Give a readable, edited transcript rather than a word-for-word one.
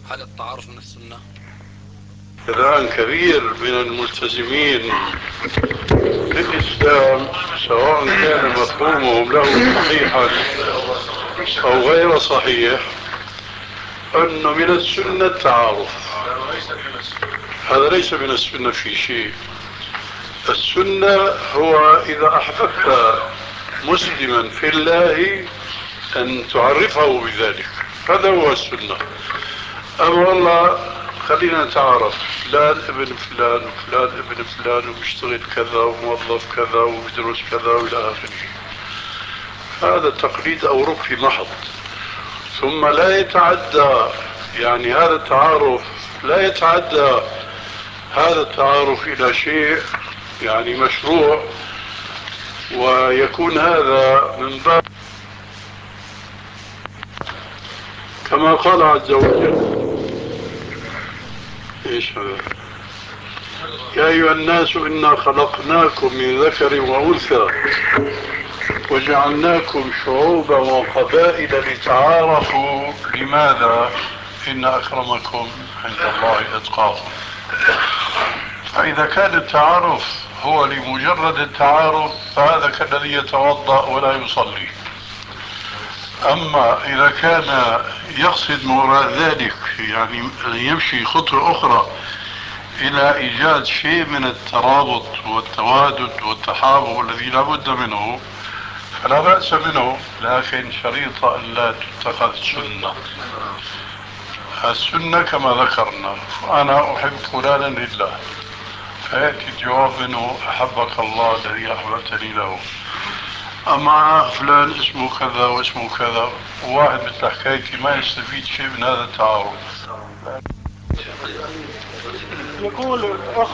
هل التعارف من السنة؟ الآن كبير من الملتزمين بالإسلام، سواء كان مفهومهم له صحيحا أو غير صحيح، أنه من السنة التعارف. هذا ليس من السنة في شيء. السنة هو إذا أحببت مسلما في الله أن تعرفه بذلك، هذا هو السنة. أما والله خلينا نتعارف، فلان ابن فلان وفلان ابن فلان وبيشتغل كذا وموظف كذا وبيدرس كذا وإلى آخره، هذا تقليد أو ركن محض. ثم لا يتعدى، يعني هذا التعارف لا يتعدى هذا التعارف إلى شيء يعني مشروع، ويكون هذا من باب كما قال عز وجل. ايش هذا؟ يا أيها الناس إنا خلقناكم من ذكر وأنثى وجعلناكم شعوبا وقبائل لتعارفوا. لماذا؟ إن أكرمكم عند الله أتقاكم. فإذا كان التعارف هو لمجرد التعارف فهذا كالذي يتوضأ ولا يصلي. أما إذا كان يقصد وراء ذلك يعني يمشي خطوة أخرى إلى إيجاد شيء من الترابط والتوادد والتحابب الذي لا بد منه، فلا بأس منه، لكن شريطة أن لا تتخذ سنة. السنة كما ذكرنا، أنا أحب فلانا لله، فيأتي الجواب منه أحبك الله الذي أحببتني له. أما فلان اسمه كذا واسمه كذا، وواحد مثل حكايتي ما يستفيد شيء من هذا التعارف. يقول الأخ